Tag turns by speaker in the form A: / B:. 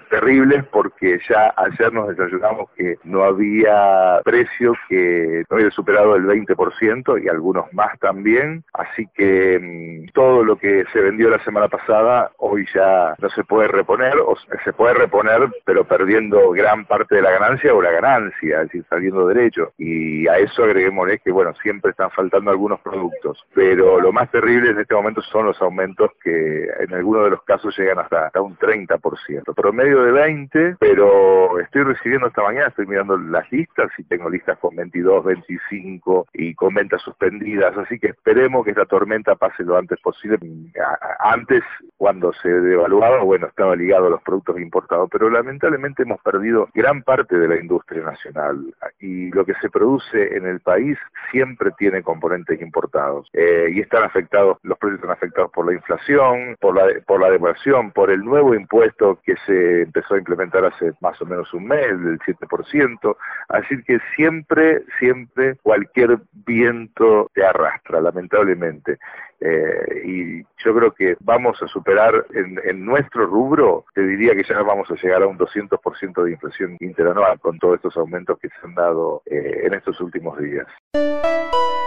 A: terribles porque ya ayer nos desayunamos que no había precio que no había superado el 20% y algunos más también, así que todo lo que se vendió la semana pasada hoy ya no se puede reponer, o se puede reponer pero perdiendo gran parte de la ganancia o la ganancia, es decir, saliendo derecho, y a eso agreguémosle que bueno, siempre están faltando algunos productos, pero lo más terrible en este momento son los aumentos que en algunos de los casos llegan hasta un 30%, promedio de 20%, pero estoy recibiendo esta mañana, estoy mirando las listas y tengo listas con 22, 25 y con ventas suspendidas, así que esperemos que esta tormenta pase lo antes posible. Antes, cuando se devaluaba, bueno, estaba ligado a los productos importados, pero lamentablemente hemos perdido gran parte de la industria nacional y lo que se produce en el país siempre tiene componentes importados y están afectados, los precios están afectados por la inflación, por la devaluación, por el nuevo impuesto que se empezó a implementar hace más o menos un mes, del 7%, así que siempre cualquier viento te arrastra, lamentablemente. Y yo creo que vamos a superar en nuestro rubro, te diría que ya vamos a llegar a un 200% de inflación interanual con todos estos aumentos que se han dado en estos últimos días.